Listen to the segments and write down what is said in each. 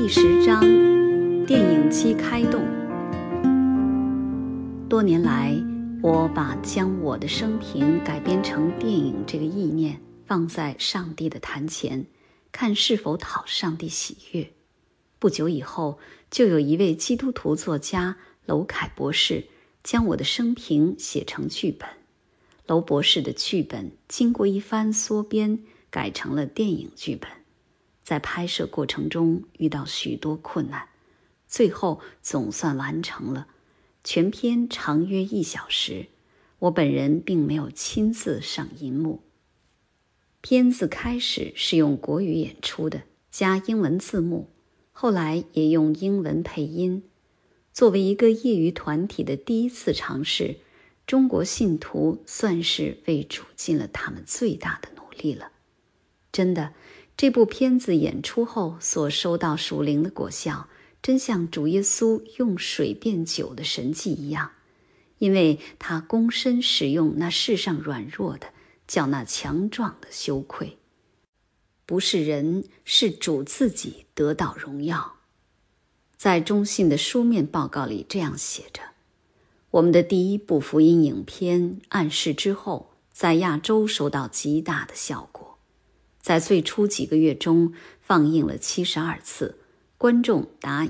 第10章，电影机开动。多年来，我把将我的生平改编成电影这个意念放在上帝的坛前，看是否讨上帝喜悦。不久以后，就有一位基督徒作家娄凯博士将我的生平写成剧本。娄博士的剧本经过一番缩编，改成了电影剧本。在拍摄过程中遇到许多困难，最后总算完成了。全片长约1小时，我本人并没有亲自上银幕。片子开始是用国语演出的，加英文字幕，后来也用英文配音。作为一个业余团体的第一次尝试，中国信徒算是为主尽了他们最大的努力了。真的，这部片子演出后所收到属灵的果效，真像主耶稣用水变酒的神迹一样，因为他躬身使用那世上软弱的，叫那强壮的羞愧。不是人，是主自己得到荣耀。在中信的书面报告里这样写着：我们的第一部福音影片《暗示之后》在亚洲收到极大的效果。在最初几个月中放映了72次，观众达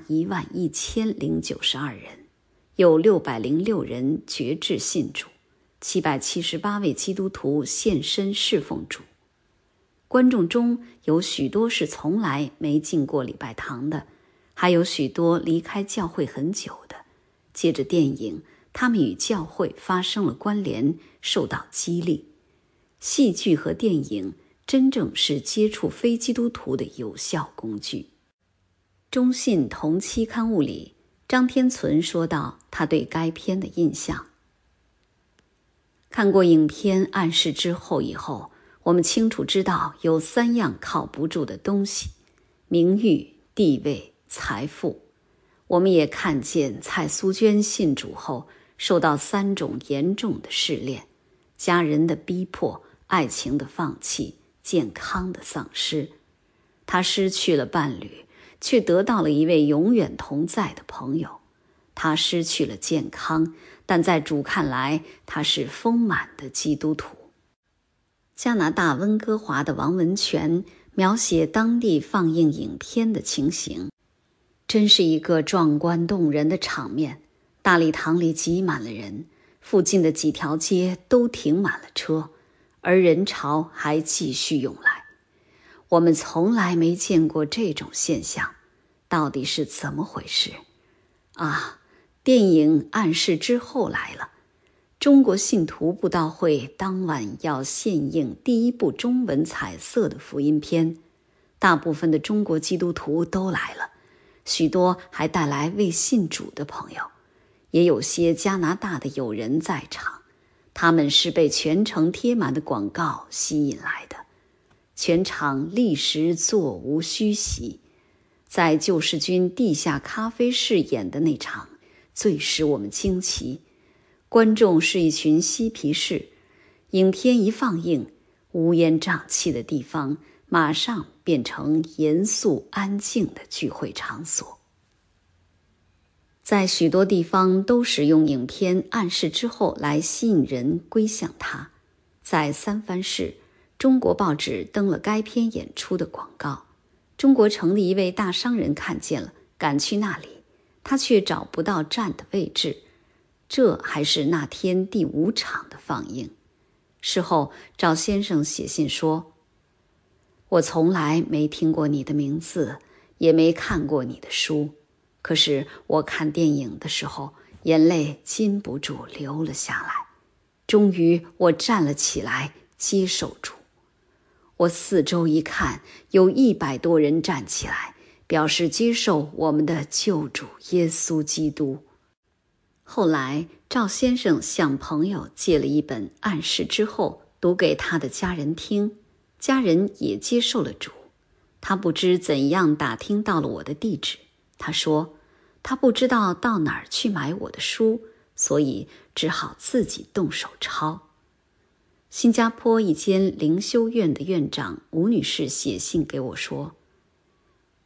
11092人，有606人决志信主，778位基督徒献身侍奉主。观众中有许多是从来没进过礼拜堂的，还有许多离开教会很久的。借着电影，他们与教会发生了关联，受到激励。戏剧和电影真正是接触非基督徒的有效工具。中信同期刊物里，张天存说到他对该片的印象：看过影片《暗示之后》以后，我们清楚知道有3样靠不住的东西：名誉、地位、财富。我们也看见蔡苏娟信主后受到3种严重的试炼：家人的逼迫、爱情的放弃、健康的丧失。他失去了伴侣，却得到了一位永远同在的朋友。他失去了健康，但在主看来，他是丰满的基督徒。加拿大温哥华的王文全描写当地放映影片的情形，真是一个壮观动人的场面。大礼堂里挤满了人，附近的几条街都停满了车，而人潮还继续涌来。我们从来没见过这种现象，到底是怎么回事？啊，电影《暗示之后》来了。中国信徒布道会当晚要献映第一部中文彩色的福音片，大部分的中国基督徒都来了，许多还带来未信主的朋友，也有些加拿大的友人在场。他们是被全城贴满的广告吸引来的。全场立时座无虚席。在救世军地下咖啡室演的那场最使我们惊奇。观众是一群嬉皮士，影片一放映，乌烟瘴气的地方马上变成严肃安静的聚会场所。在许多地方都使用影片《暗示之后》来吸引人归向它。在三藩市，中国报纸登了该片演出的广告。中国城的一位大商人看见了，赶去那里，他却找不到站的位置。这还是那天第5场的放映。事后，赵先生写信说：我从来没听过你的名字，也没看过你的书，可是我看电影的时候，眼泪禁不住流了下来。终于我站了起来，接受主。我四周一看，有100多人站起来，表示接受我们的救主耶稣基督。后来赵先生向朋友借了一本《暗示之后》，读给他的家人听，家人也接受了主。他不知怎样打听到了我的地址，他说他不知道到哪儿去买我的书，所以只好自己动手抄。新加坡一间灵修院的院长吴女士写信给我说：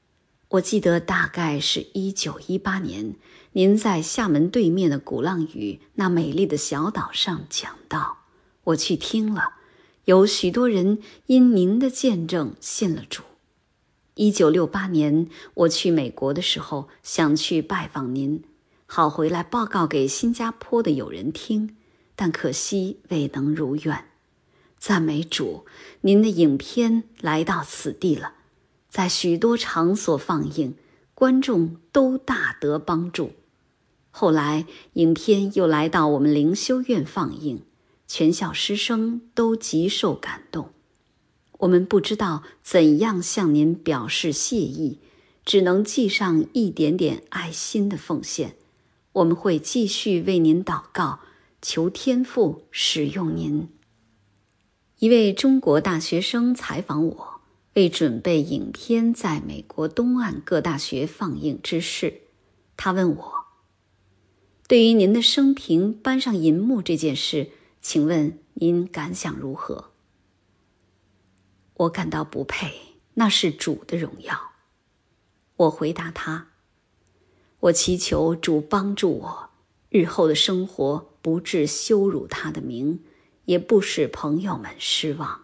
我记得大概是1918年，您在厦门对面的鼓浪屿那美丽的小岛上讲道，我去听了，有许多人因您的见证信了主。1968年我去美国的时候，想去拜访您，好回来报告给新加坡的友人听，但可惜未能如愿。赞美主，您的影片来到此地了，在许多场所放映，观众都大得帮助。后来影片又来到我们灵修院放映，全校师生都极受感动。我们不知道怎样向您表示谢意，只能寄上一点点爱心的奉献。我们会继续为您祷告，求天父使用您。一位中国大学生采访我，为准备影片在美国东岸各大学放映之事，他问我，对于您的生平搬上银幕这件事，请问您感想如何？我感到不配，那是主的荣耀。我回答他，我祈求主帮助我，日后的生活不致羞辱他的名，也不使朋友们失望。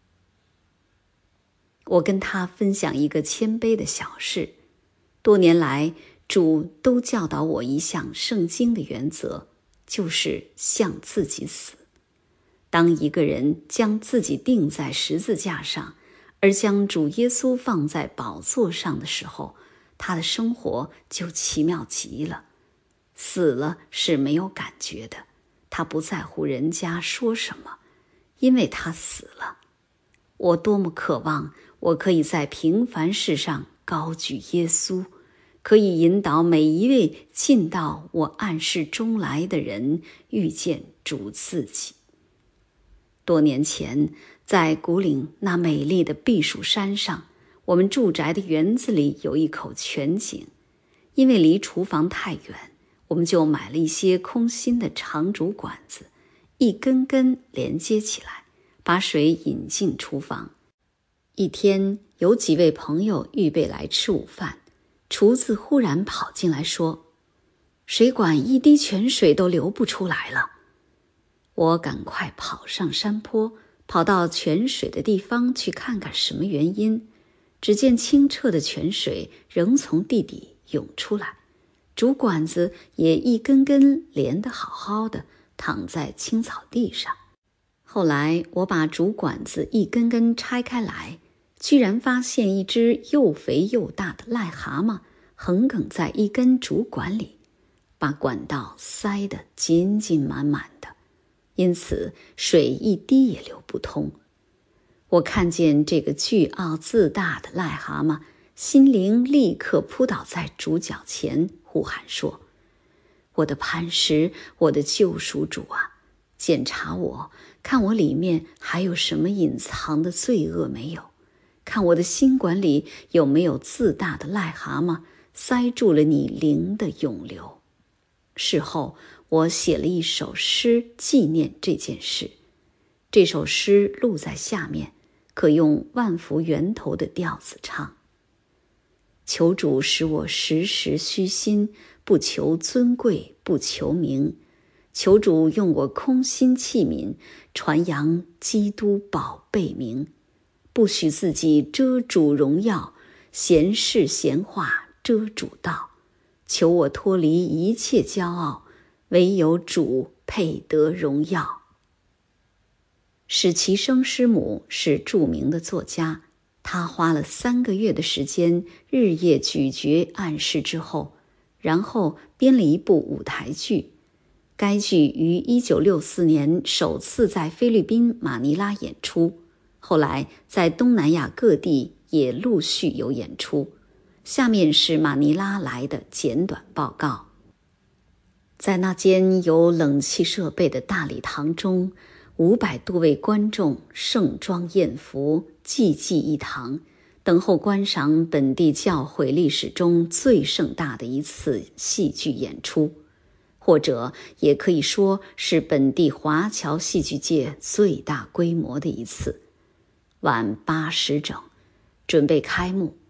我跟他分享一个谦卑的小事，多年来主都教导我一项圣经的原则，就是向自己死。当一个人将自己钉在十字架上，而将主耶稣放在宝座上的时候，他的生活就奇妙极了。死了是没有感觉的，他不在乎人家说什么，因为他死了。我多么渴望我可以在平凡事上高举耶稣，可以引导每一位进到我暗室中来的人遇见主自己。多年前，在古岭那美丽的避暑山上，我们住宅的园子里有一口泉井，因为离厨房太远，我们就买了一些空心的长竹管子，一根根连接起来，把水引进厨房。一天，有几位朋友预备来吃午饭，厨子忽然跑进来说，水管一滴泉水都流不出来了。我赶快跑上山坡，跑到泉水的地方去看看什么原因。只见清澈的泉水仍从地底涌出来，竹管子也一根根连得好好的，躺在青草地上。后来我把竹管子一根根拆开来，居然发现一只又肥又大的癞蛤蟆横亘在一根竹管里，把管道塞得紧紧满满的，因此水一滴也流不通。我看见这个倨傲自大的癞蛤蟆，心灵立刻扑倒在主脚前，呼喊说，我的磐石，我的救赎主啊，检查我，看我里面还有什么隐藏的罪恶没有，看我的心管里有没有自大的癞蛤蟆塞住了你灵的涌流。事后我写了一首诗纪念这件事，这首诗录在下面，可用万福源头的调子唱。求主使我时时虚心，不求尊贵，不求名。求主用我空心器皿，传扬基督宝贝名。不许自己遮主荣耀，闲事闲话遮主道。求我脱离一切骄傲，唯有主配得荣耀。史其生师母是著名的作家，他花了3个月的时间，日夜咀嚼暗示之后，然后编了一部舞台剧。该剧于1964年首次在菲律宾马尼拉演出，后来在东南亚各地也陆续有演出。下面是马尼拉来的简短报告。在那间有冷气设备的大礼堂中，500多位观众盛装艳服，济济一堂，等候观赏本地教会历史中最盛大的一次戏剧演出，或者也可以说是本地华侨戏剧界最大规模的一次。晚8时整，准备开幕。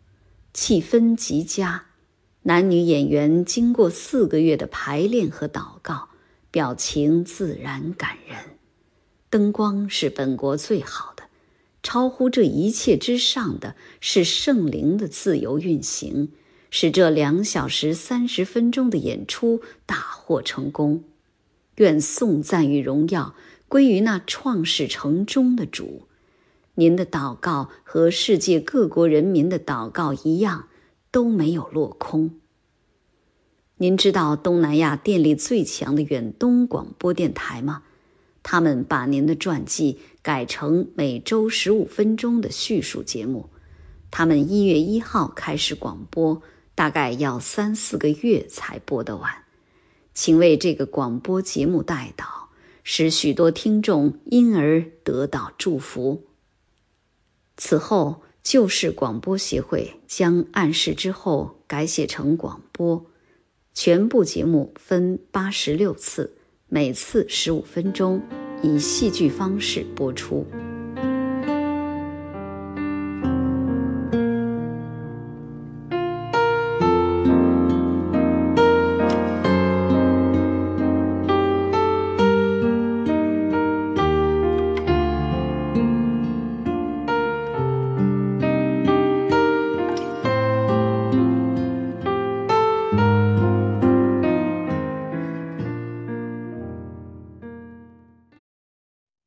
气氛极佳，男女演员经过4个月的排练和祷告，表情自然感人。灯光是本国最好的，超乎这一切之上的是圣灵的自由运行，使这2小时30分钟的演出大获成功。愿颂赞与荣耀归于那创始成终的主。您的祷告和世界各国人民的祷告一样，都没有落空。您知道东南亚电力最强的远东广播电台吗？他们把您的传记改成每周15分钟的叙述节目。他们1月1号开始广播，大概要3-4个月才播得完。请为这个广播节目代祷，使许多听众因而得到祝福。此后，救世广播协会将暗示之后改写成广播，全部节目分86次，每次15分钟，以戏剧方式播出。